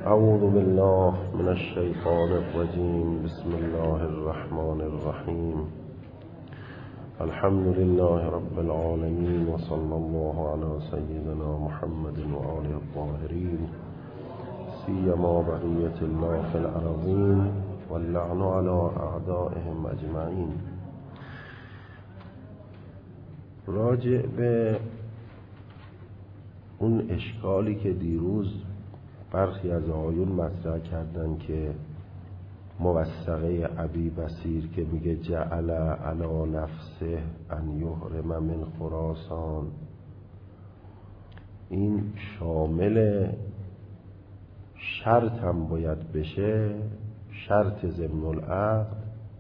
اعوذ بالله من الشیطان الرجیم. بسم الله الرحمن الرحیم. الحمد لله رب العالمین و صلی الله علی سیدنا محمد و آله الطاهرین سیما بقیة الله فی الارضین واللعن علی اعدائهم اجمعین. راجع به اون اشکالی که دیروز برخی از آیون مطرح کردن که موثقه ابی بصیر که میگه جعل علی نفسه ان یحرم من خراسان، این شامل شرط هم باید بشه، شرط ضمن العقد.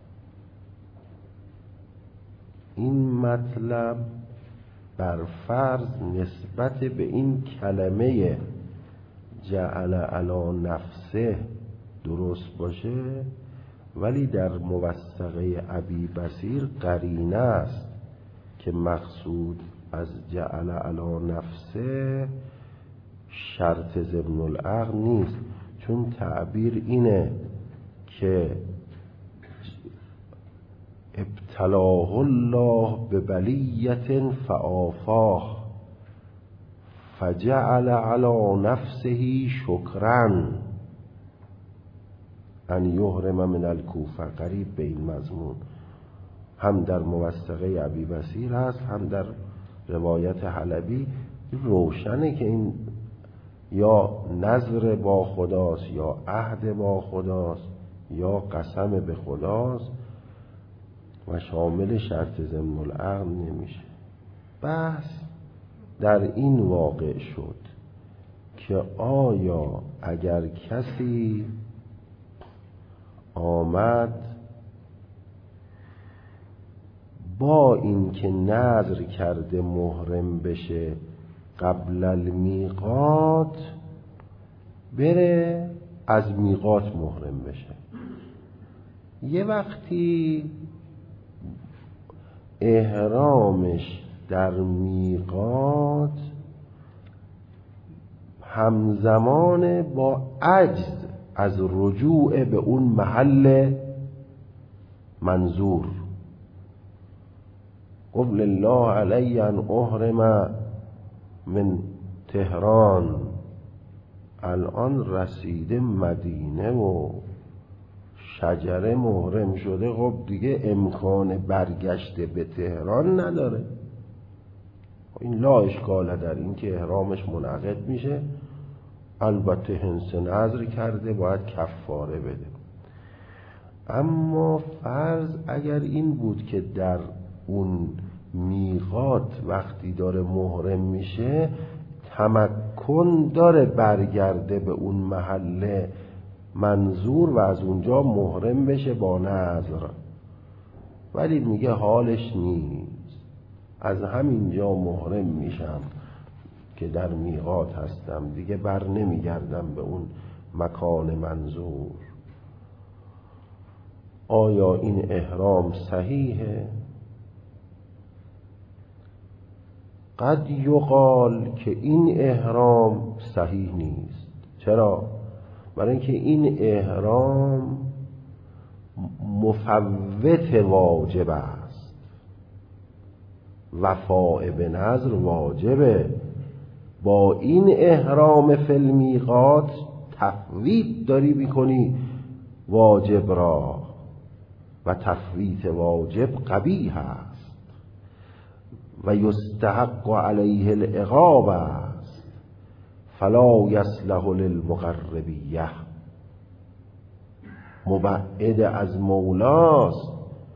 این مطلب بر فرض نسبت به این کلمه جعل علی نفسه درست باشه، ولی در موثقه ابی بصیر قرینه است که مقصود از جعل علی نفسه شرط ضمن العقد نیست، چون تعبیر اینه که ابتلاه الله ببلیة فآفاه فجعل علی نفسه شکرا ان یحرم من الکوفه. قریب به این مضمون هم در موثقه ابی بصیر هست، هم در روایت حلبی. روشنه که این یا نذر با خداست، یا عهد با خداست، یا قسم به خداست و شامل شرط ضمن العقد نمیشه. بحث در این واقع شد که آیا اگر کسی آمد با این که نذر کرده محرم بشه قبل المیقات، بره از میقات محرم بشه، یه وقتی احرامش در میقات همزمان با عجز از رجوع به اون محل منظور. قبل الله علی ان احرم من تهران، الان رسیده مدینه و شجره محرم شده، خب دیگه امکان برگشت به تهران نداره. این لا اشکال در این که احرامش منعقد میشه، البته حنس نذر کرده باید کفاره بده. اما فرض اگر این بود که در اون میقات وقتی داره محرم میشه تمکن داره برگرده به اون محل منظور و از اونجا محرم بشه با نذر، ولی میگه حالش نیست، از همینجا محرم میشم که در میقات هستم، دیگه بر نمیگردم به اون مکان منظور. آیا این احرام صحیحه؟ قد یقال که این احرام صحیح نیست. چرا؟ برای اینکه این احرام مفوت واجب است، وفاء به نذر واجبه. با این احرام فی المیقات تفویت داری میکنی واجب را، و تفویت واجب قبیح است و یستحق علیه العقاب است، فلا یصلح للمقربیه. مبعد از مولاست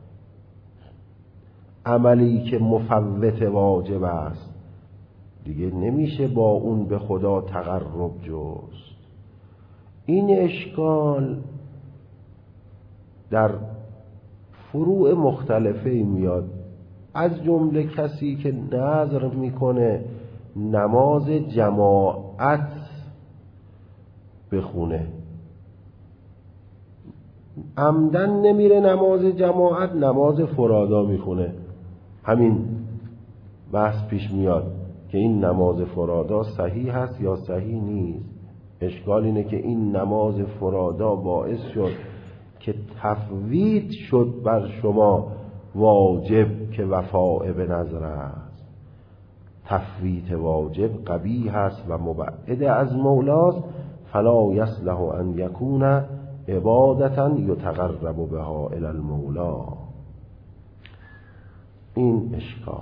عملی که مفوت واجب است، دیگه نمیشه با اون به خدا تقرب جست. این اشکال در فروع مختلفه میاد، از جمله کسی که نذر میکنه نماز جماعت بخونه، عمدن نمیره نماز جماعت، نماز فرادا میخونه. همین بحث پیش میاد که این نماز فرادا صحیح هست یا صحیح نیست. اشکال اینه که این نماز فرادا باعث شد که تفویت شد بر شما واجب که وفاء به نظر است. تفویت واجب قبیح است و مبعد از مولاست. فلا یصلح ان یکون عبادتا یتقرب بها الی المولا. این اشکال.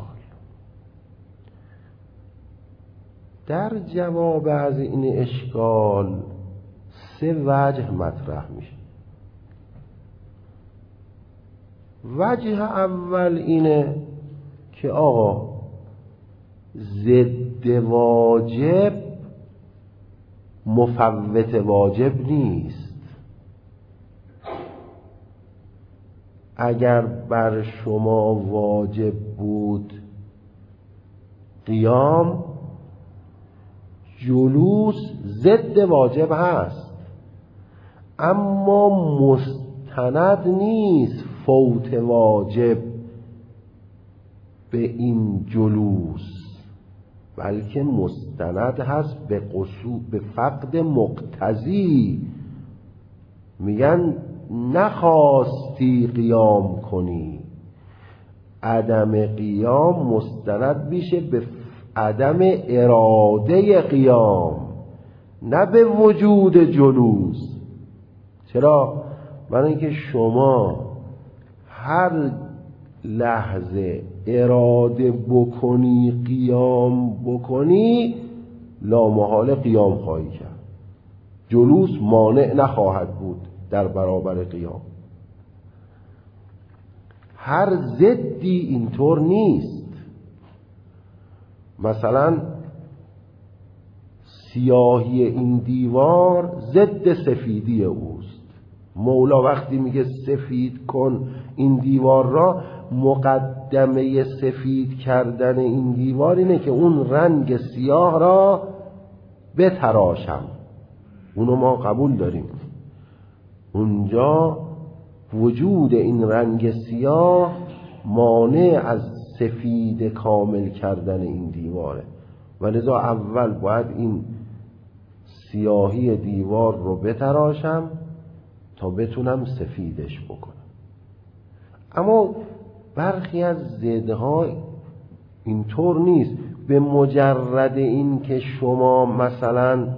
در جواب از این اشکال 3 وجه مطرح میشه. وجه اول اینه که آقا ضد واجب مفوت واجب نیست. اگر بر شما واجب بود قیام، جلوس ضد واجب هست، اما مستند نیست فوت واجب به این جلوس، بلکه مستند هست به فقد مقتضی. میگن نخواستی قیام کنی، عدم قیام مستند میشه به عدم اراده قیام، نه به وجود جلوس. چرا؟ برای اینکه شما هر لحظه اراده بکنی قیام بکنی، لامحال قیام خواهی کرد. جلوس مانع نخواهد بود در برابر قیام. هر ضدی اینطور نیست. مثلا سیاهی این دیوار ضد سفیدی اوست. مولا وقتی میگه سفید کن این دیوار را، مقدمه سفید کردن این دیوار اینه که اون رنگ سیاه را بتراشم. اونو ما قبول داریم. اونجا وجود این رنگ سیاه مانع از سفید کامل کردن این دیواره، و لذا اول باید این سیاهی دیوار رو بتراشم تا بتونم سفیدش بکنم. اما برخی از ضدها اینطور نیست. به مجرد این که شما مثلا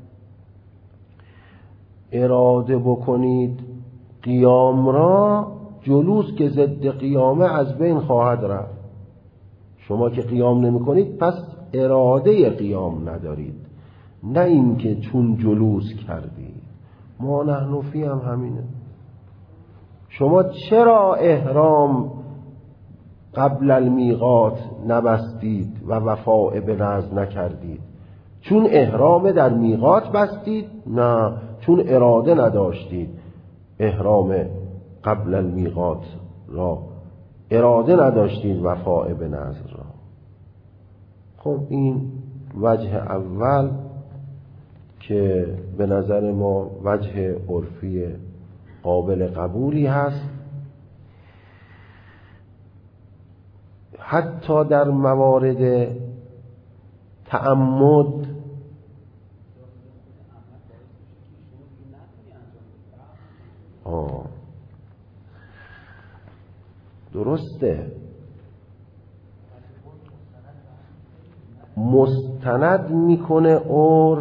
اراده بکنید قیام را، جلوس که ضد قیامه از بین خواهد رفت. شما که قیام نمی کنید پس اراده قیام ندارید، نه این که چون جلوس کردید. ما نحنفی هم همینه. شما چرا احرام قبل المیقات نبستید و وفاء به نذر نکردید؟ چون احرام در میقات بستید؟ نه، چون اراده نداشتید احرام قبل المیقات را، اراده نداشتید وفاء به نذر را. خب این وجه اول که به نظر ما وجه عرفی قابل قبولی هست. حتی در موارد تعمد درسته، مستند میکنه عرف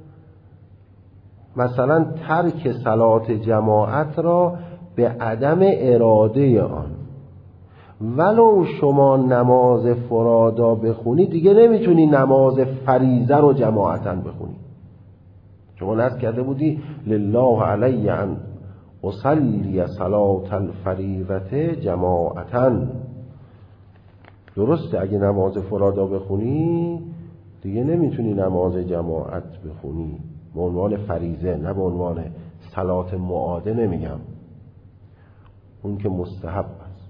مثلا ترک صلات جماعت را به عدم اراده آن. ولو شما نماز فرادا بخونی، دیگه نمیتونی نماز فریضه رو جماعتاً بخونی. شما نذر کرده بودی لله علی ان اصلی صلات الفریضه جماعتاً. درسته، اگه نماز فرادا بخونی دیگه نمیتونی نماز جماعت بخونی به عنوان فریضه، نه به عنوان صلات معاده. نمیگم اون که مستحب است،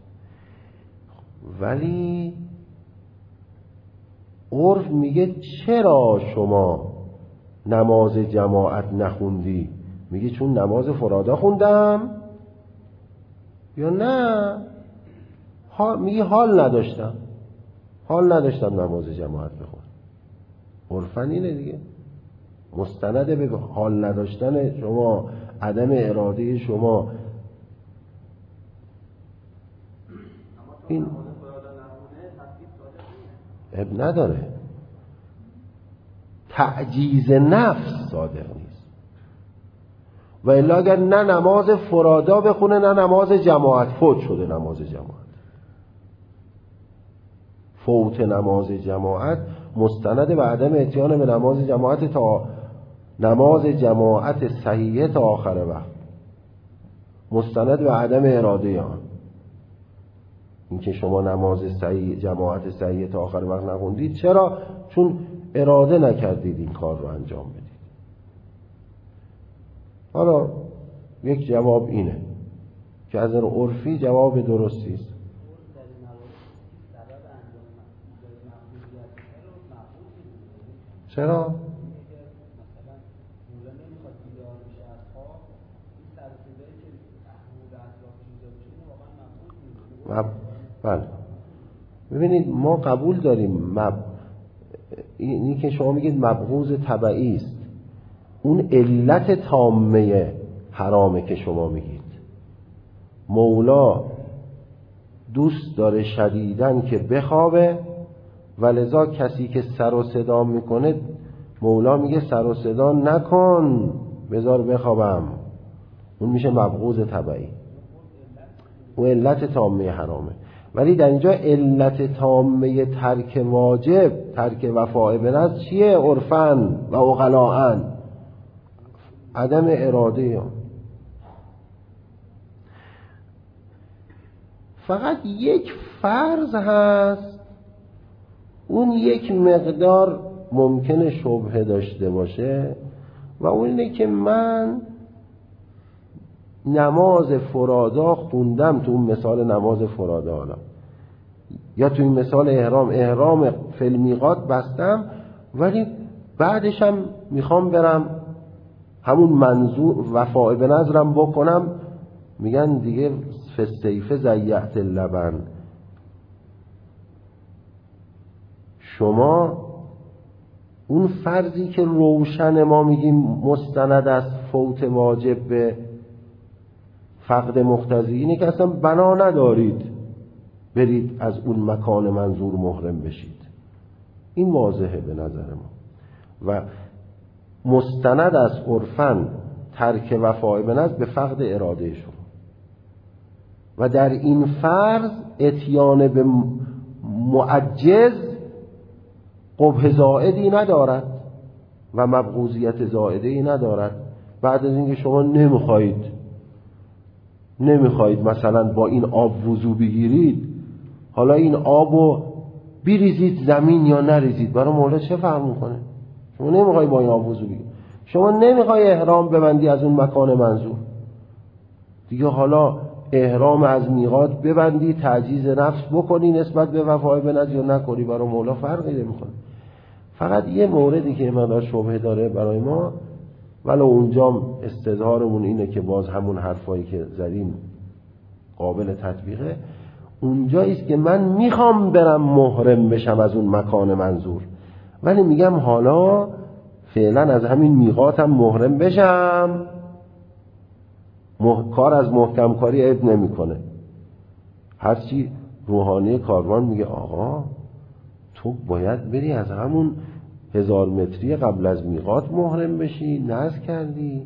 ولی عرف میگه چرا شما نماز جماعت نخوندی؟ میگه چون نماز فرادا خوندم، یا نه میگه حال نداشتم نماز جماعت بخونم. عرفن اینه دیگه. مستند به حال نداشتن شما، عدم اراده شما. این اب نداره، تعجیز نفس صادق نیست. و الا اگر نه نماز فرادا بخونه نه نماز جماعت، فوت شده نماز جماعت. فوت نماز جماعت مستند به عدم اتیان به نماز جماعت تا نماز جماعت صحیحه تا آخر وقت، مستند به عدم اراده آن. اینکه شما نماز صحیح جماعت صحیحه تا آخر وقت نخوندید، چرا؟ چون اراده نکردید این کار رو انجام بدید. حالا یک جواب اینه که از نظر عرفی جواب درستی است. چرا؟ بله ببینید ما قبول داریم اینی که شما میگید مبغوض تبعی است، اون علت تامه حرامه که شما میگید. مولا دوست داره شدیدن که بخوابه و لذا کسی که سر و صدا میکنه مولا میگه سر و صدا نکن بذار بخوابم، اون میشه مبغوض تبعی، اون علت تامه حرامه. ولی در اینجا علت تامه ترک واجب، ترک وفاء به نذر چیه؟ عرفن و عقلاءن عدم اراده. فقط یک فرض هست، اون یک مقدار ممکنه شبهه داشته باشه و اون اینه که من نماز فرادا خوندم، تو اون مثال نماز فرادا حالا یا تو این مثال احرام فلمیقات بستم، ولی بعدش هم میخوام برم همون منظور وفاء به نذرم بکنم. میگن دیگه فستیفه زیعت اللبن. شما اون فرضی که روشن ما میگیم مستند از فوت واجب به فقد مقتضی، اینه که اصلا بنا ندارید برید از اون مکان منظور محرم بشید. این واضحه به نظر ما. و مستند از عرفن ترک وفاء به نذر به فقد اراده شما و در این فرض اتیان به معجز قبح زائدی ندارد و مبغوضیت زائدی ندارد. بعد از اینکه شما نمیخواید مثلا با این آب وضو بگیرید، حالا این آبو بریزید زمین یا نریزید، برای مولا چه فرق میکنه؟ شما نمیخوای با این آب وضو بگیرید، شما نمیخوای احرام ببندی از اون مکان منظور دیگه، حالا احرام از میقات ببندی، تعجیز نفس بکنی نسبت به وفاء به نذر یا نکنی، برای مولا فرقی نمیکنه. فقط یه موردی که مقدار شبهه داره برای ما، ولی اونجا استظهارمون اینه که باز همون حرفایی که زدیم قابل تطبیقه. اونجاییست که من میخوام برم محرم بشم از اون مکان منظور، ولی میگم حالا فعلا از همین میقاتم محرم بشم. کار از محکم کاری عیب نمیکنه. هرچی روحانی کاروان میگه آقا تو باید بری از همون 1000 متری قبل از میقات محرم بشی، نذر کردی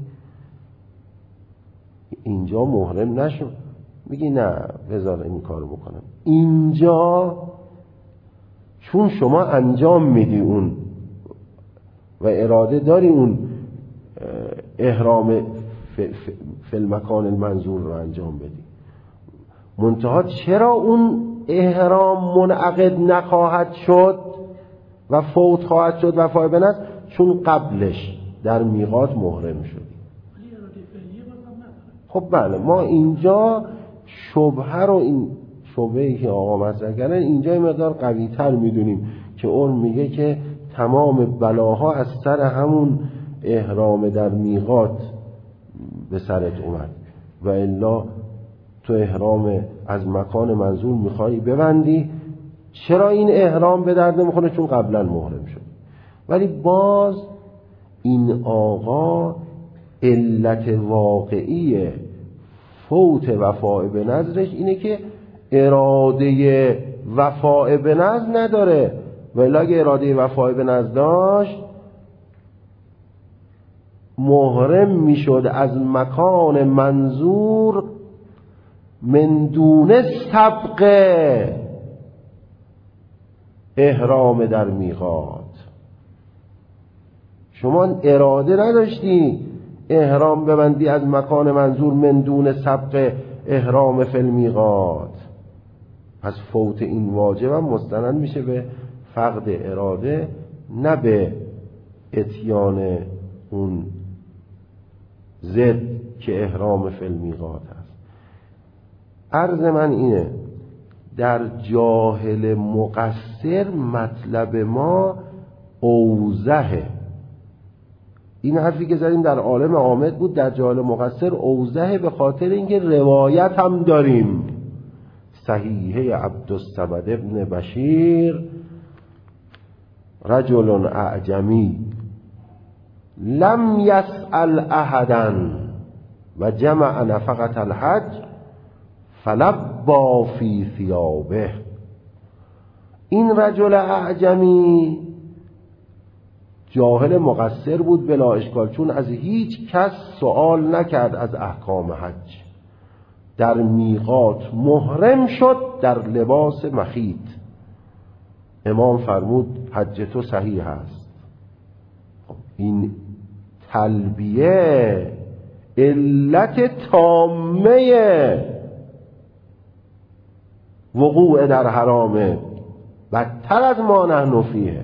اینجا محرم نشو. میگی نه بذار این کارو بکنم. اینجا چون شما انجام میدی اون و اراده داری اون احرام فی المکان المنظور رو انجام بدی، منتها چرا اون احرام منعقد نخواهد شد و فوت خواهد شد وفاء به نذر؟ چون قبلش در میقات محرم شدی. خب بله، ما اینجا شبهه رو، این شبهه‌ای که آقا مطرح کردن اینجا یه مقدار قوی تر میدونیم که اون میگه که تمام بلاها از سر همون احرام در میقات به سرت اومد و الا تو احرام از مکان منظور میخوایی ببندی. چرا این احرام به درد نمیخوره؟ چون قبلا محرم شد. ولی باز این آقا علت واقعی فوت وفاء به نظرش اینه که اراده وفاء به نظر نداره، ولی اگه اراده وفاء به نظر داشت محرم میشد از مکان منظور من دون سبق احرام در میقات. شما اراده نداشتی احرام ببندی از مکان منظور من دون سبق احرام فی المیقات، پس فوت این واجب هم مستند میشه به فقد اراده، نه به اتیان اون ضد که احرام فی المیقات هست. عرض من اینه در جاهل مقصر مطلب ما اوضحه. این حرفی که زدیم در عالم عامد بود، در جاهل مقصر اوضحه به خاطر اینکه روایت هم داریم. صحیحه عبدالصمد ابن بشیر رجل اعجمی لم یسأل احدا و جمع نفقة الحج فلبا فی ثیابه. این رجل اعجمی جاهل مقصر بود بلا اشکال، چون از هیچ کس سوال نکرد از احکام حج. در میقات محرم شد در لباس مخیط. امام فرمود حج تو صحیح است. این تلبیه علت تامه وقوع در حرامه، بدتر از ما نحن فیه.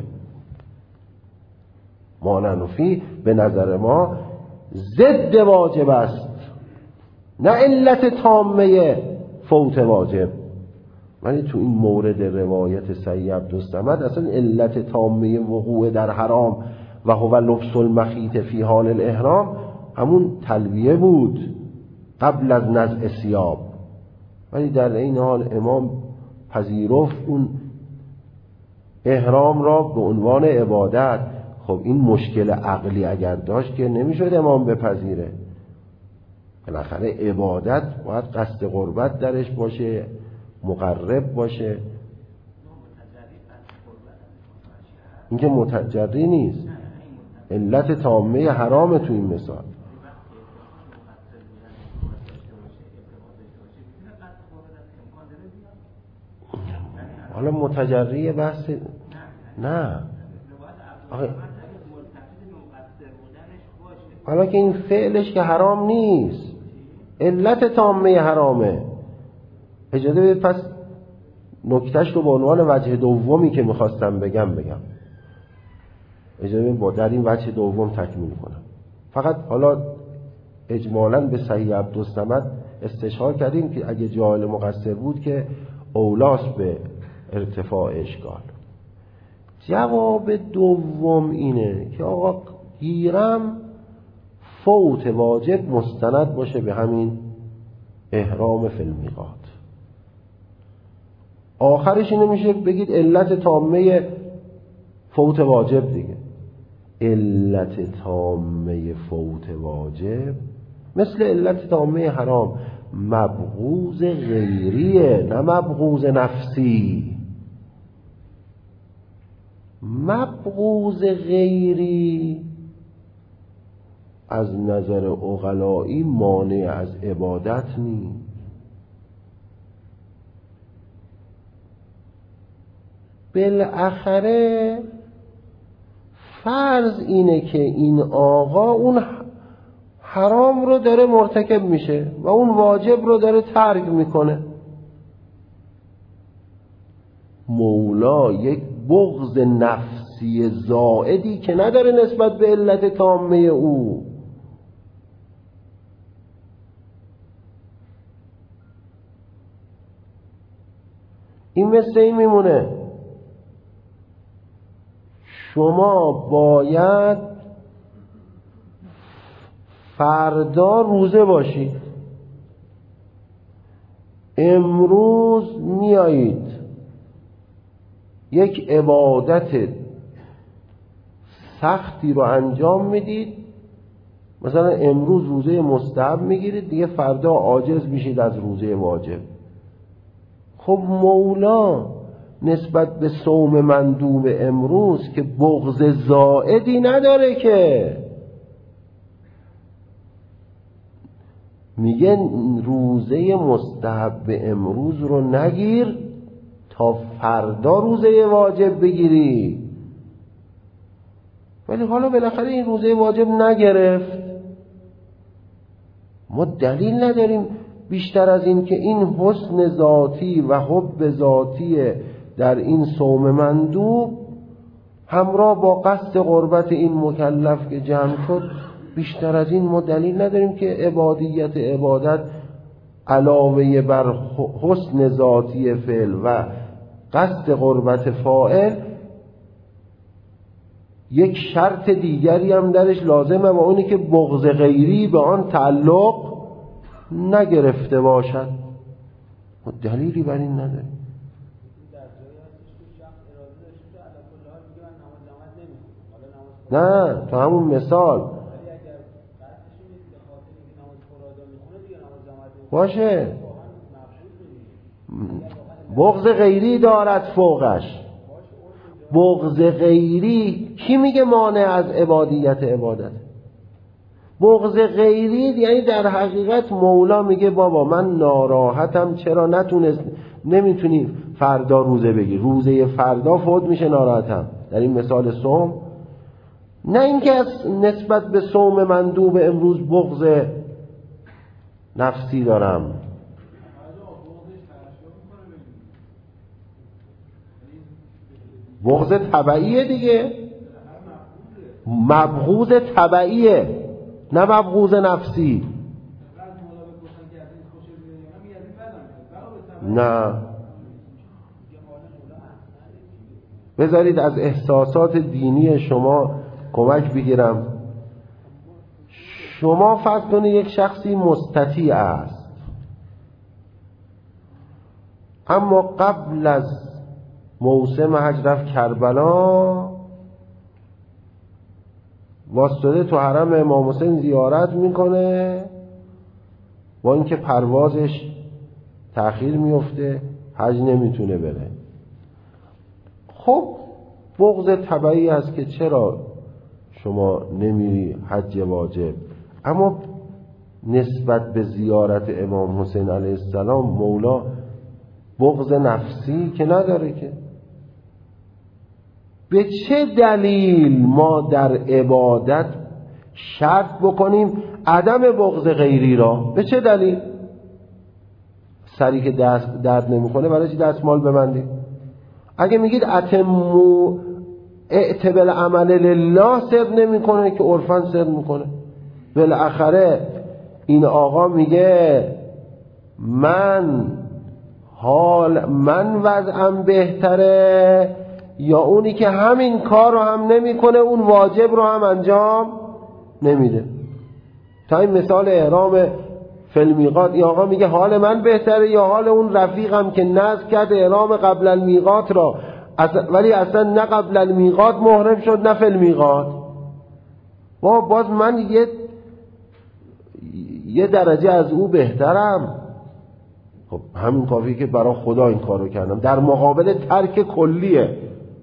ما نحن فیه به نظر ما ضد واجب است، نه علت تامه فوت واجب. ولی تو این مورد روایت صحیح عبدالصمد اصلا علت تامه وقوع در حرام و هو لبس المخیط فی حال الاحرام همون تلبیه بود قبل از نزع ثیاب. ولی در این حال امام پذیرفت اون احرام را به عنوان عبادت. خب این مشکل عقلی اگر داشت که نمیشد امام بپذیره. بالاخره عبادت باید قصد قربت درش باشه، مقرب باشه. این که متجری نیست، علت تامه حرام تو این مثال. حالا متجری بحث نه. حالا که این فعلش که حرام نیست، علت تامه حرامه. اجازه بدید پس نکتهش رو به عنوان وجه دومی که میخواستم بگم. اجازه بدید در این وجه دوم تکمیل کنم. فقط حالا اجمالاً به صحیح عبدالصمد استشهار کردیم که اگه جاهل مقصر بود که اولاست به ارتفاع اشکال. جواب دوم اینه که آقا گیرم فوت واجب مستند باشه به همین احرام فی المیقات. آخرش اینه میشه بگید علت تامه فوت واجب دیگه. علت تامه فوت واجب مثل علت تامه حرام مبغوض غیریه، نه مبغوض نفسی. مبغوض غیری از نظر عقلایی مانع از عبادت نیست. بالاخره فرض اینه که این آقا اون حرام رو داره مرتکب میشه و اون واجب رو داره ترک میکنه. مولا یک بغض نفسی زائدی که نداره نسبت به علت تامه او. این مثل این میمونه شما باید فردا روزه باشید، امروز میایید یک عبادت سختی رو انجام میدید، مثلا امروز روزه مستحب میگیرید، دیگه فردا عاجز میشید از روزه واجب. خب مولا نسبت به صوم مندوب امروز که بغض زائدی نداره، که میگه روزه مستحب امروز رو نگیر تا فردا روزه واجب بگیری. ولی حالا بالاخره این روزه واجب نگرفت، ما دلیل نداریم بیشتر از این که این حسن ذاتی و حب ذاتی در این صوم مندوب همراه با قصد قربت این مکلف که جمع شد، بیشتر از این ما دلیل نداریم که عبادیت عبادت علاوه بر حسن ذاتی فعل و قصد قربت فاعل یک شرط دیگری هم درش لازمه، و اونی که بغض غیری به آن تعلق نگرفته باشد. ما دلیلی بر این نداریم. نه تو همون مثال باشه، بغض غیری دارد فوقش. بغض غیری کی میگه مانع از عبادیت عبادت؟ بغض غیری یعنی در حقیقت مولا میگه بابا من ناراحتم، چرا نمیتونی فردا روزه بگیر، روزه فردا فوت میشه، ناراحتم. در این مثال صوم، نه اینکه از نسبت به صوم مندوب امروز بغض نفسی دارم. بغض طبعیه دیگه، مبغوض طبعیه نه مبغوض نفسی. نه بذارید از احساسات دینی شما کمک بگیرم. شما فرض کنید یک شخصی مستطیع است، اما قبل از موسم حج رفت کربلا، واسطه تو حرم امام حسین زیارت میکنه، با اینکه پروازش تأخیر میفته، حج نمیتونه بره. خب بغض طبعی است که چرا شما نمیری حج واجب. اما نسبت به زیارت امام حسین علیه السلام مولا بغض نفسی که نداره. که به چه دلیل ما در عبادت شرط بکنیم عدم بغض غیری را؟ به چه دلیل؟ سری که دست درد نمیکنه برای چی دستمال ببندیم؟ اگه میگید اتمو اعتبل عمل لله سر نمیکنه که عرفاً سر میکنه. بالاخره این آقا میگه من وضعم بهتره یا اونی که همین کار رو هم نمیکنه اون واجب رو هم انجام نمیده؟ تا این مثال احرام فالمیقات، این آقا میگه حال من بهتره یا حال اون رفیقم که نذر کرد احرام قبل المیقات را، ولی اصلا نه قبل المیقات محرم شد نه فالمیقات. باز من یه درجه از او بهترم. خب همین کافیه که برای خدا این کارو کردم، در مقابل ترک کلیه.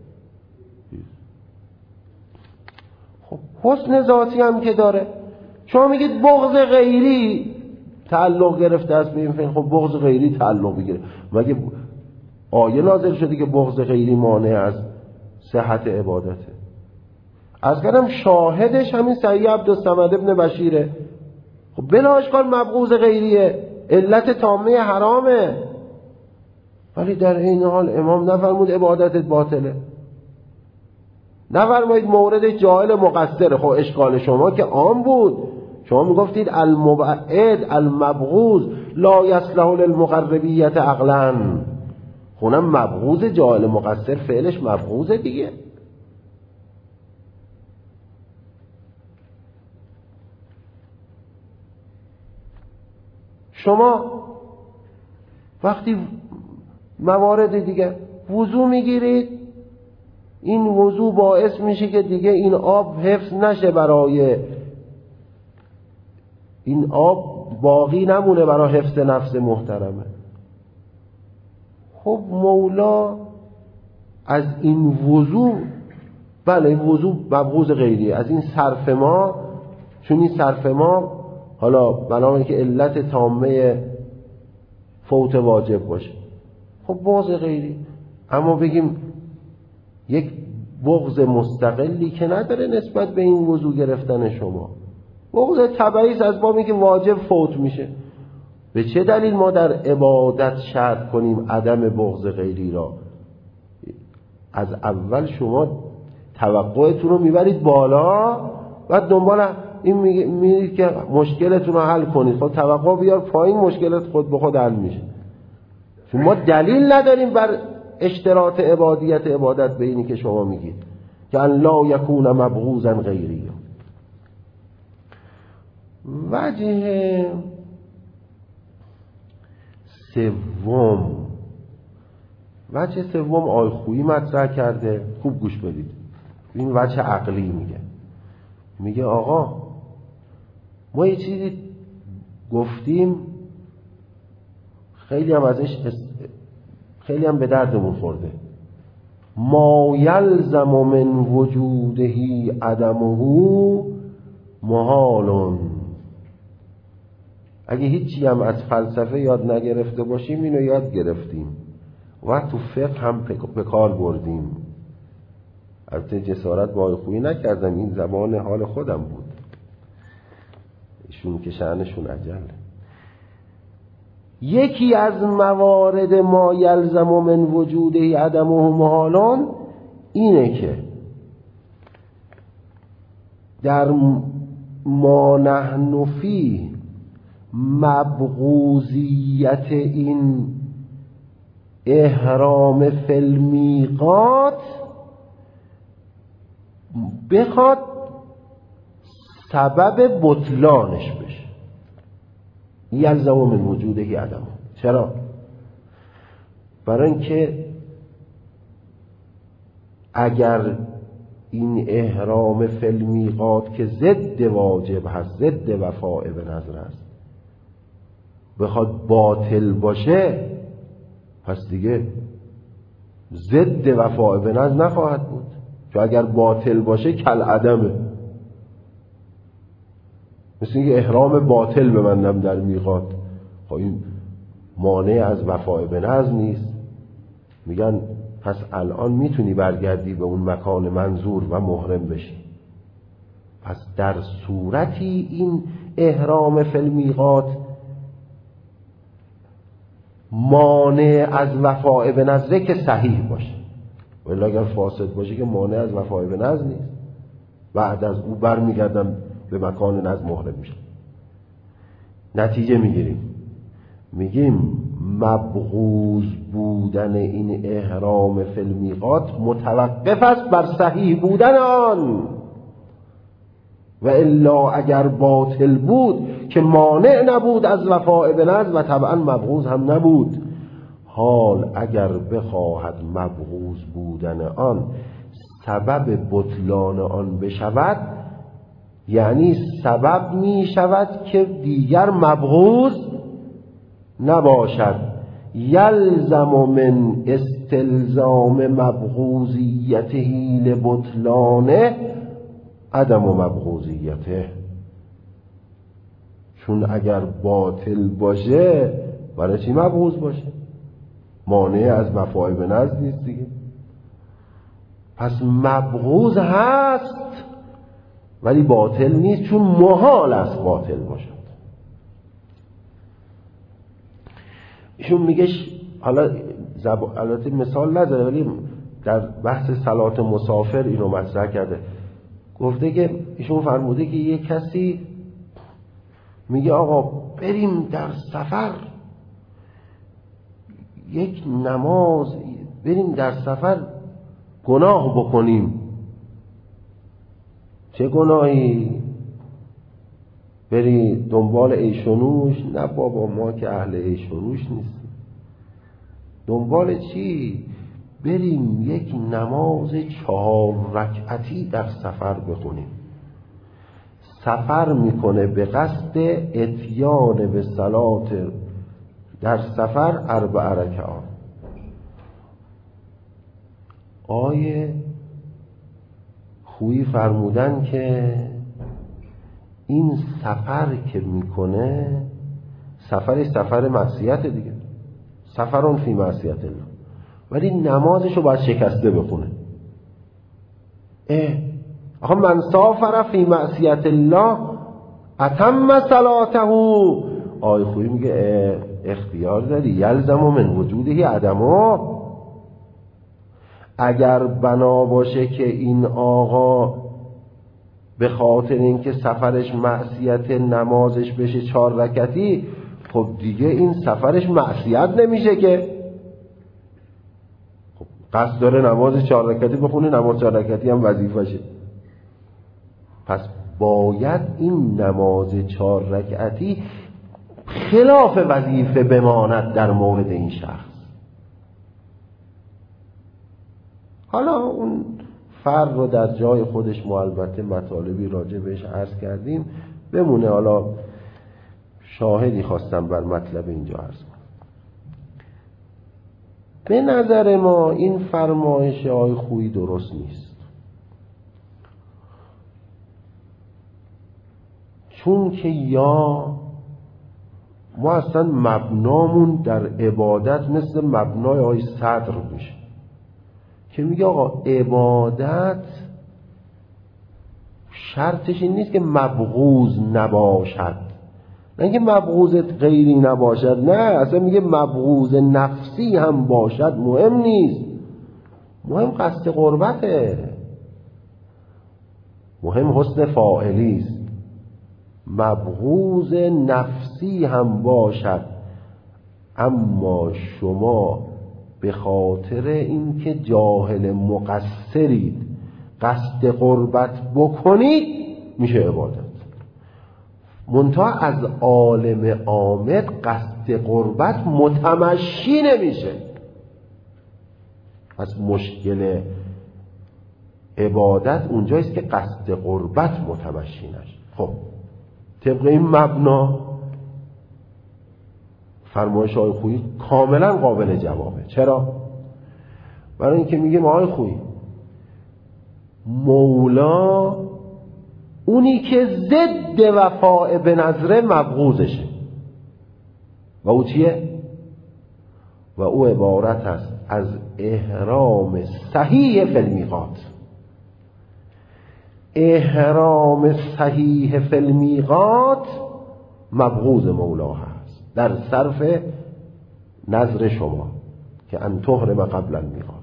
خب حسن ذاتی هم که داره. شما میگید بغض غیری تعلق گرفته است به این فعل. خب بغض غیری تعلق بگیره، مگه آیه نازل شده که بغض غیری مانع از صحت عبادته؟ از کردم شاهدش همین صحیح عبدالصمد ابن بشیره. خب بلا اشکال مبغوض غیریه، علت تامه حرامه، ولی در این حال امام نفرمود عبادتت باطله، نفرمایید مورد جاهل مقصره. خب اشکال شما که عام بود، شما میگفتید المبعد المبغوض لا یصلح للمقربیت عقلا. خونم مبغوض جاهل مقصر فعلش مبغوضه دیگه. شما وقتی موارد دیگه وضو میگیرید، این وضو باعث میشه که دیگه این آب حفظ نشه، برای این آب باقی نمونه برای حفظ نفس محترمه. خب مولا از این وضو، بله این وضو مبغوض غیریه، از این صرف ما، چون این صرف ما حالا بنابراین که علت تامه فوت واجب باشه، خب بغض غیری. اما بگیم یک بغض مستقلی که نداره نسبت به این وضو گرفتن شما، بغض تبعی است از بابی که واجب فوت میشه. به چه دلیل ما در عبادت شرط کنیم عدم بغض غیری را؟ از اول شما توقعتون رو میبرید بالا، بعد دنبال این میگید که مشکلتون رو حل کنید. خب توقع بیار پایین، مشکلت خود به خود حل میشه. چون ما دلیل نداریم بر اشتراط عبادت به اینی که شما میگید که ان لا یکون مبغوضا غیری. وجه سوم آقای خویی مطرح کرده، خوب گوش بدید. این وجه عقلی میگه آقا ما یه چیزی گفتیم خیلی هم ازش خیلی هم به دردمون خورده، ما یلزم من وجوده عدمه محال. اگه هیچی هم از فلسفه یاد نگرفته باشیم اینو یاد گرفتیم و تو فقه هم به کار بردیم. البته جسارت با آقای خویی نکردم، این زمان حال خودم بود، ایشون که شأنشون عجله. یکی از موارد ما یلزم من وجوده عدمه محالان اینه که در ما نحن فی مبغوضیت این احرام فی المیقات بخواد سبب بطلانش بشه. یلزم من وجوده عدم. چرا؟ برای اینکه اگر این احرام فی المیقات که ضد واجب هست، ضد وفاء به نظر هست، بخواد باطل باشه، پس دیگه ضد وفاء به نظر نخواهد بود. چون اگر باطل باشه کل عدمه، مثل اینکه احرام باطل ببندم در میقات، خب این مانع از وفاء به نظر نیست. میگن پس الان میتونی برگردی به اون مکان منظور و محرم بشی. پس در صورتی این احرام فی المیقات مانع از وفاء به نظر که صحیح باشه، ولی اگر فاسد باشه که مانع از وفاء به نظر نیست، بعد از او برمیگردم به مکان نظر محرم میشه. نتیجه میگیم مبغوض بودن این احرام فی المیقات متوقف است بر صحیح بودن آن، و الا اگر باطل بود که مانع نبود از وفاء به نظر و طبعا مبغوض هم نبود. حال اگر بخواهد مبغوض بودن آن سبب بطلان آن بشود، یعنی سبب می شود که دیگر مبغوض نباشد. یلزم من استلزام مبغوضیته لبطلانه عدم مبغوضیته. چون اگر باطل باشه برای چی مبغوض باشه؟ مانع از وفاء به نظر نیست دیگه. پس مبغوض هست ولی باطل نیست، چون محال است باطل باشد. ایشون میگه حالا البته مثال نداره ولی در بحث صلات مسافر اینو مطرح کرده. گفته که ایشون فرموده که یک کسی میگه آقا بریم در سفر یک نماز، بریم در سفر گناه بکنیم. چه گناهی؟ بری دنبال عیش و نوش؟ نه بابا، ما که اهل عیش و نوش نیستیم. دنبال چی؟ بریم یک نماز 4 رکعتی در سفر بخونیم. سفر میکنه به قصد اتیان به صلات در سفر 4 رکعات. آیه خویی فرمودن که این سفر که میکنه سفر معصیت دیگه، سفرون فی معصیت الله، ولی نمازشو باید شکسته بخونه. آخه من سافر فی معصیت الله اتم صلاته. آیه خویی میگه اختیار داری، یلزم من وجوده عدمه. اگر بنا باشه که این آقا به خاطر اینکه سفرش معصیت نمازش بشه 4 رکعتی، خب دیگه این سفرش معصیت نمیشه که. خب قصد داره نماز 4 رکعتی بخونه، نماز 4 رکعتی هم وظیفشه. پس باید این نماز 4 رکعتی خلاف وظیفه بماند در مورد این شخص. حالا اون فرد رو در جای خودش ما البته مطالبی راجع بهش عرض کردیم، بمونه. حالا شاهدی خواستم بر مطلب اینجا عرض کنم. به نظر ما این فرمایش آقای خویی درست نیست، چون که یا ما اصلا مبنامون در عبادت مثل مبنای آقای صدر میشه که میگه آقا عبادت شرطش این نیست که مبغوض نباشد، نه اینکه مبغوض غیری نباشد، نه اصلا میگه مبغوض نفسی هم باشد مهم نیست، مهم قصد قربته، مهم حسن فاعلی است. مبغوض نفسی هم باشد، اما شما به خاطر اینکه جاهل مقصرید قصد قربت بکنید میشه عبادت. منتها از عالم عامد قصد قربت متمشی نمیشه. از مشکل عبادت اونجاییست که قصد قربت متمشی نشه. خب طبق این مبنا فرمایش آقای خویی کاملا قابل جوابه. چرا؟ برای اینکه میگیم آقای خویی مولا اونی که ضد وفاء به نظر مبغوضشه و او چیه؟ و او عبارت است از احرام صحیح فی المیقات. احرام صحیح فی المیقات مبغوض مولا هست در صرف نظر شما که ان تحرم قبل المیقات.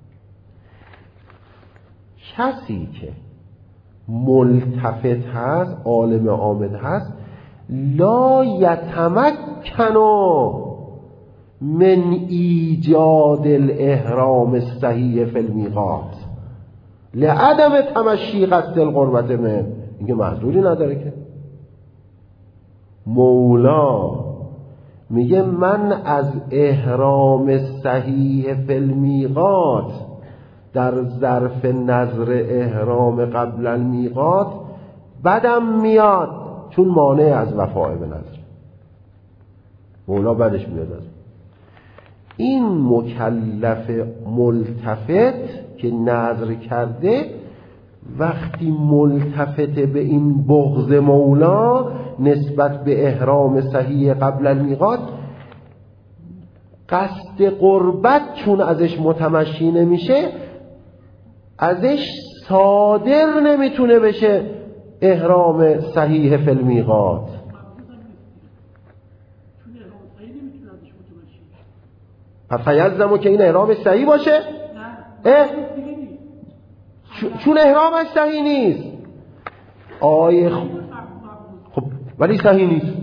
کسی که ملتفت هست، عالم عامد هست، لا یتمکن من ایجاد الاحرام الصحیح فی المیقات لعدم تمشی قصد القربت من، اینکه محضوری نداره که. مولا میگه من از احرام صحیح فی المیقات در ظرف نظر احرام قبل المیقات بدم میاد، چون مانع از وفاء به نظر. مولا بدش میاد از این مکلف ملتفت که نظر کرده. وقتی ملتفت به این بغض مولا نسبت به احرام صحیح قبل المیقات، قصد قربت چون ازش متمشی نمیشه، ازش صادر نمیتونه بشه احرام صحیح فی المیقات. پس یلزمه که این احرام صحیح باشه؟ چون احرامش صحیح نیست. خب ولی صحیح نیست،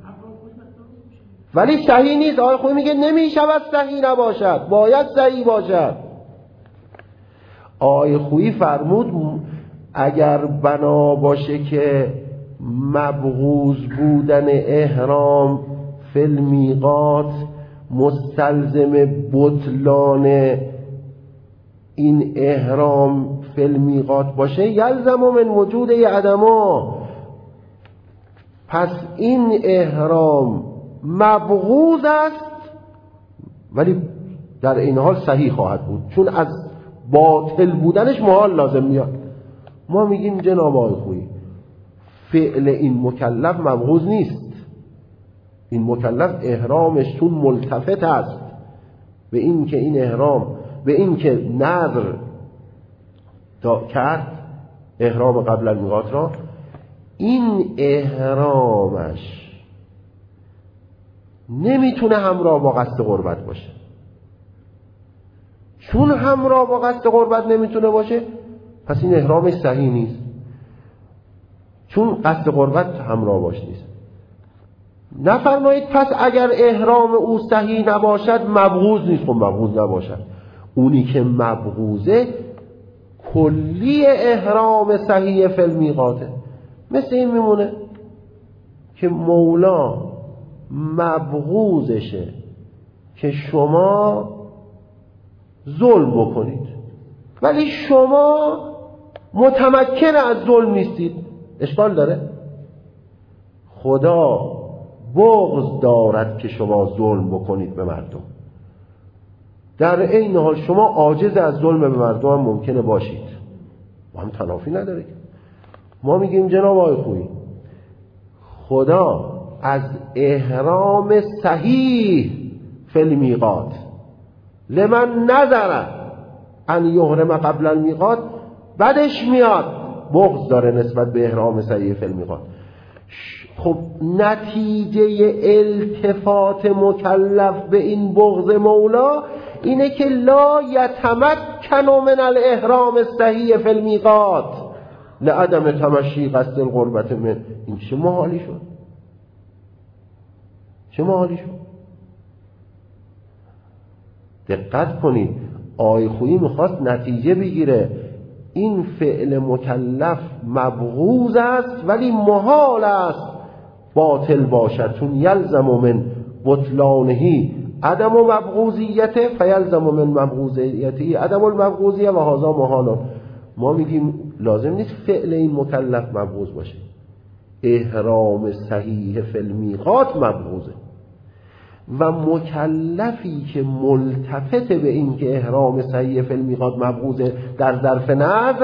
ولی صحیح نیست. آقای خویی میگه نمیشود صحیح نباشد، باید صحیح باشد. آقای خویی فرمود اگر بنا باشه که مبغوض بودن احرام فی المیقات مستلزم بطلان این احرام فی المیقات باشه یلزم من وجود عدما، پس این احرام مبغوض است ولی در این حال صحیح خواهد بود، چون از باطل بودنش محال لازم میاد. ما میگیم جناب آقای خویی فعل این مکلف مبغوض نیست، این مکلف احرامش چون ملتفت است به این که این احرام، به این که نذر کرد احرام قبل المیقات را، این احرامش نمیتونه همراه با قصد قربت باشه. چون همراه با قصد قربت نمیتونه باشه پس این احرامش صحیح نیست، چون قصد قربت همراه باش نیست. نفرمایید پس اگر احرام او صحیح نباشد مبغوض نیست. خب مبغوض نباشد، اونی که مبغوضه کلی احرام صحیح فی المیقاته. مثل این میمونه که مولا مبغوضشه که شما ظلم بکنید ولی شما متمکن از ظلم نیستید. اشکال داره؟ خدا بغض دارد که شما ظلم بکنید به مردم، در این حال شما عاجز از ظلم به مردم هم ممکنه باشید، با هم تنافی نداره. ما میگیم جناب آقای خویی خدا از احرام صحیح فی المیقات لمن نظر ان یحرم قبل المیقات بدش میاد، بغض داره نسبت به احرام صحیح فی المیقات. خب نتیجه التفات مکلف به این بغض مولا اینه که لا یتمکن من الاحرام الصحیح فی المیقات لعدم تمشی قصد القربت من. این چه محالی شد؟ چه محالی شد؟ دقت کنید، آقای خویی میخواست نتیجه بگیره این فعل مکلف مبغوض است ولی محال است باطل باشد، چون یلزم من بطلانهی عدم مبغوضیت فیلزم من مبغوضیتی عدم المبغوضیه و هذا محال. ما میگیم لازم نیست فعل این مکلف مبغوض باشه، احرام صحیح فی المیقات مبغوضه و مکلفی که ملتفت به این که احرام صحیح فی المیقات مبغوضه در ظرف نذر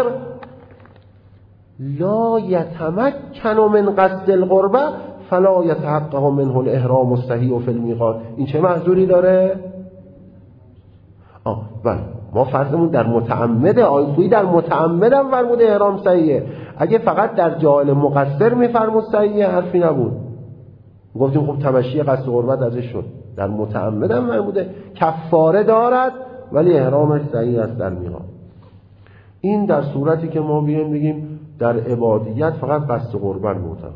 لا یتمکن من قصد القربه فلا یتحقق منه الاحرام الصحیح فی المیقات. این چه محذوری داره؟ بله ما فرضمون در متعمد، آقای خویی در متعمد هم فرمود احرام صحیحه. اگه فقط در جاهل مقصر میفرمود صحیحه حرفی نبود، گفتیم خب تمشی قصد قربت ازش شد. در متعمد هم فرموده کفاره دارد ولی احرامش صحیح است در میقات. این در صورتی که ما بیایم بگیم در عبادیت فقط قصد قربت معتبر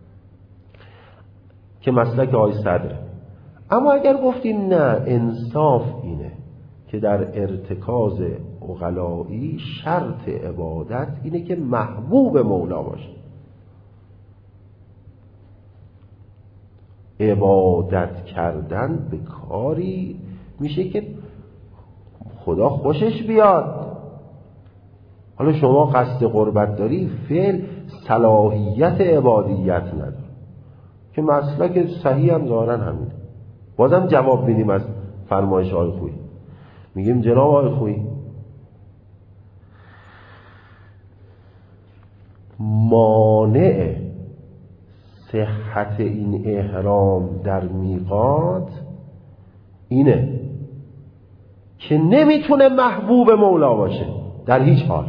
که مسلک آقای صدره. اما اگر گفتیم نه انصاف اینه که در ارتکاز عقلایی شرط عبادت اینه که محبوب مولا باشه، عبادت کردن به کاری میشه که خدا خوشش بیاد. حالا شما قصد قربت داری، فعل صلاحیت عبادیت نداره که مسلک صحیح هم ظاهرا همینه. بازم جواب میدیم از فرمایش آقای خویی، میگیم جناب آقای خویی مانع صحت این احرام در میقات اینه که نمیتونه محبوب مولا باشه در هیچ حال.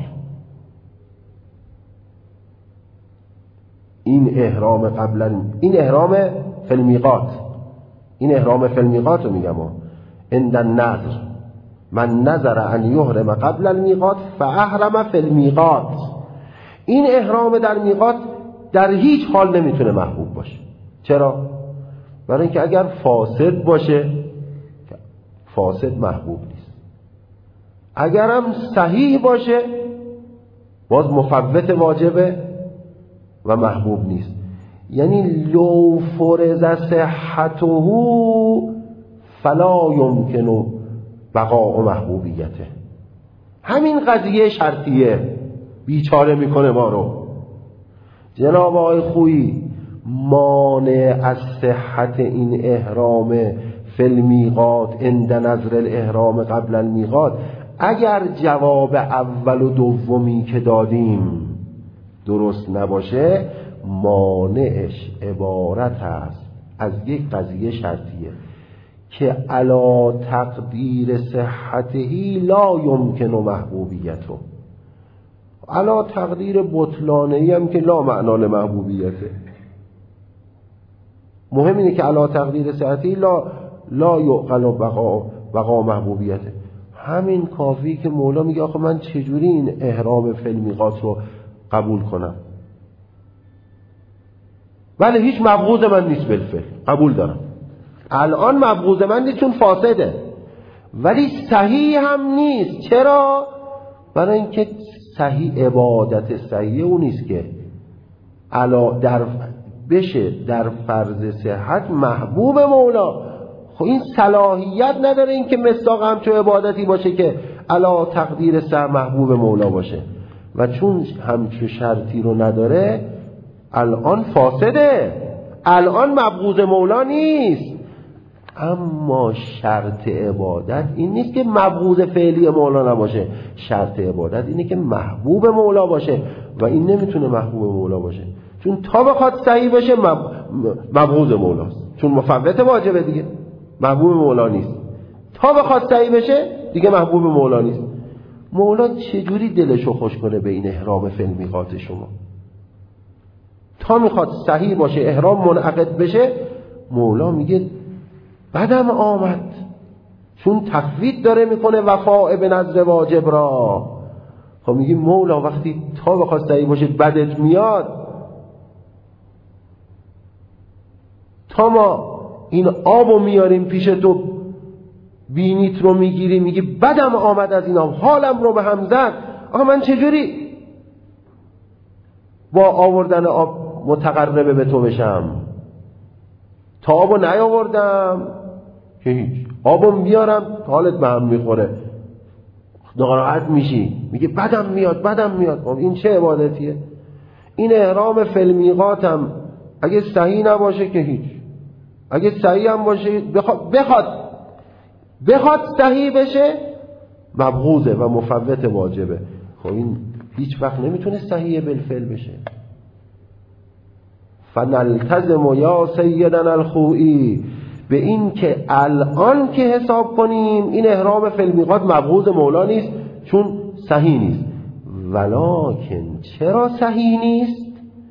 این احرام قبلا، این احرام فی المیقات، این احرام فی المیقات رو میگم عند النذر من نذر ان یحرم قبل المیقات فاحرم فی المیقات. این احرام در میقات در هیچ حال نمیتونه محبوب باشه. چرا؟ برای اینکه اگر فاسد باشه فاسد محبوب نیست، اگرم صحیح باشه باز مفوت واجبه و محبوب نیست. یعنی لو فرض صحته فلا یمکن بقاء محبوبیته. همین قضیه شرطیه بیچاره میکنه ما رو. جناب آقای خویی، مانع از صحت این احرام فی المیقات عند نظر الاحرام قبل المیقات، اگر جواب اول و دومی که دادیم درست نباشه، مانعش عبارت است از یک قضیه شرطیه که علی تقدیر صحتهی لا یمکن محبوبیته، علی تقدیر بطلانهی هم که لا معنا لمحبوبیته. مهم اینه که علی تقدیر صحتهی لا یعقل بقا محبوبیته. همین کافی که مولا میگه آخه من چجوری این احرام فی المیقات رو قبول کنم؟ بله هیچ مبغوض من نیست بالفعل، قبول دارم الان مبغوض من نیست چون فاسده، ولی صحیح هم نیست. چرا؟ برای اینکه صحیح عبادت صحیح اون نیست که در فرض صحت محبوب مولا. خب این صلاحیت نداره این که مصداق همچو عبادتی باشه که علا تقدیر سر محبوب مولا باشه، و چون همچو شرطی رو نداره الان فاسده، الان مبغوض مولا نیست. اما شرط عبادت این نیست که مبغوض فعلی مولا نباشه، شرط عبادت اینه که محبوب مولا باشه، و این نمیتونه محبوب مولا باشه چون تا بخواد صحیح باشه مبغوض مولاست، چون مفوت واجبه دیگه، محبوب مولا نیست. تا بخواد صحیح بشه دیگه محبوب مولا نیست. مولا چجوری دلشو خوش کنه به این احرام فی المیقات شما؟ تا میخواد صحیح باشه، احرام منعقد بشه، مولا میگه بدم آمد، چون تفویض داره میکنه وفاء به نظر واجب را. خب میگه مولا وقتی تا بخواد صحیح باشه بدت میاد، تا ما این آبو میاریم پیش تو بینیت رو میگیری، میگی بدم آمد از این آب، حالم رو به هم زد. آقا من چجوری با آوردن آب متقربه به تو بشم؟ تا آبو نیاوردم که هیچ، آبو بیارم حالت به هم میخوره، ناراحت میشی، میگه بدم میاد. خب این چه عبادتیه؟ این احرام فی المیقاتم اگه صحیح نباشه که هیچ، اگه صحیح هم باشه بخواد صحیح بشه مبغوضه و مفوت واجبه. خب این هیچ وقت نمیتونه صحیح بالفعل بشه. فنلتزم یا سیدنا الخوئی به این که الان که حساب کنیم این احرام فی المیقات مبغوض مولا نیست چون صحیح نیست. ولکن چرا صحیح نیست؟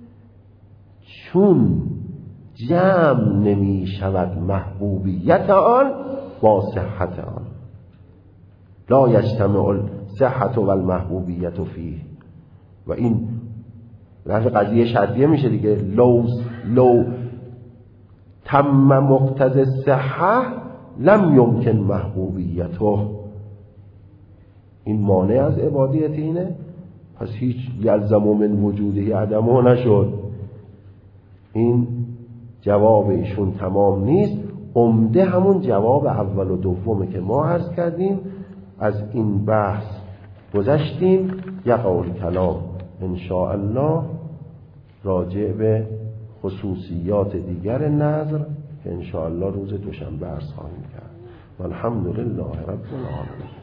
چون جمع نمی شود محبوبیت آن با صحت آن. لا یجتمع الصحت و المحبوبیت فیه. و این رفع قضیه شرطیه میشه دیگه. لو تم مقتضی الصحه لم یمکن محبوبیته. این مانع از عبادیت اینه، پس هیچ یلزم من وجوده عدمه نشد. این جواب ایشون تمام نیست. عمده همون جواب اول و دومه که ما عرض کردیم. از این بحث گذشتیم. یقول کلام ان شاء الله راجع به خصوصیات دیگر نذر که ان شاء الله روز دوشنبه عرض خواهیم کرد. والحمدلله رب العالمین.